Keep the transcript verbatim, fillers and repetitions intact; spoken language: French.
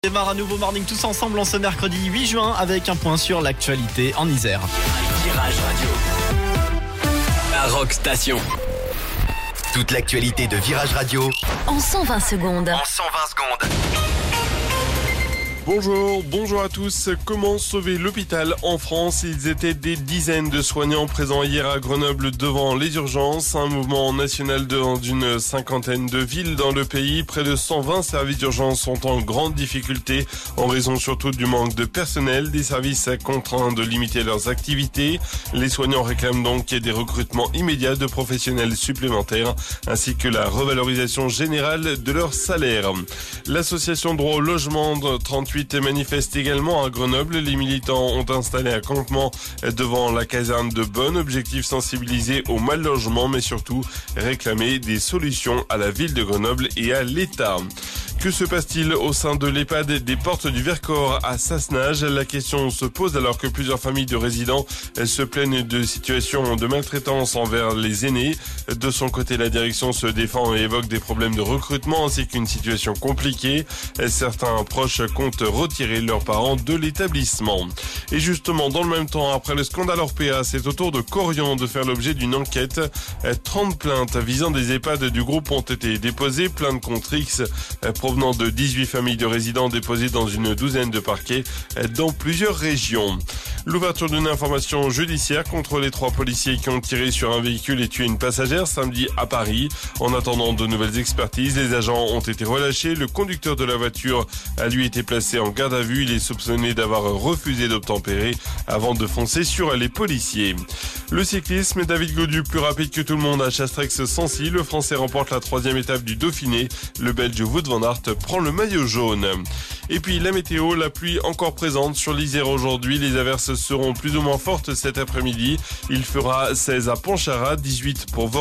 On démarre un nouveau morning tous ensemble en ce mercredi huit juin avec un point sur l'actualité en Isère. Virage Radio, la Rock Station. Toute l'actualité de Virage Radio en cent vingt secondes. En cent vingt secondes. Bonjour, bonjour à tous. Comment sauver l'hôpital en France? Ils étaient des dizaines de soignants présents hier à Grenoble devant les urgences. Un mouvement national d'une cinquantaine de villes dans le pays. Près de cent vingt services d'urgence sont en grande difficulté en raison surtout du manque de personnel. Des services contraints de limiter leurs activités. Les soignants réclament donc des recrutements immédiats de professionnels supplémentaires ainsi que la revalorisation générale de leur salaire. L'association Droit au logement de trente-huit manifeste également à Grenoble. Les militants ont installé un campement devant la caserne de Bonne. Objectif sensibiliser au mal logement, mais surtout réclamer des solutions à la ville de Grenoble et à l'État. Que se passe-t-il au sein de l'EHPAD des Portes du Vercors à Sassenage? La question se pose alors que plusieurs familles de résidents se plaignent de situations de maltraitance envers les aînés. De son côté, la direction se défend et évoque des problèmes de recrutement ainsi qu'une situation compliquée. Certains proches comptent retirer leurs parents de l'établissement. Et justement, dans le même temps, après le scandale Orpea, c'est au tour de Corian de faire l'objet d'une enquête. trente plaintes visant des EHPAD du groupe ont été déposées, plaintes contre X provenant de dix-huit familles de résidents déposées dans une douzaine de parquets dans plusieurs régions. L'ouverture d'une information judiciaire contre les trois policiers qui ont tiré sur un véhicule et tué une passagère samedi à Paris. En attendant de nouvelles expertises, les agents ont été relâchés. Le conducteur de la voiture a lui été placé en garde à vue. Il est soupçonné d'avoir refusé d'obtempérer avant de foncer sur les policiers. Le cyclisme, David Gaudu, plus rapide que tout le monde à Chastrex-Sancy. Le Français remporte la troisième étape du Dauphiné. Le Belge Wout van Aert prend le maillot jaune. Et puis la météo, la pluie encore présente sur l'Isère aujourd'hui. Les averses seront plus ou moins fortes cet après-midi. Il fera seize à Pontcharrat, dix-huit pour Vaux.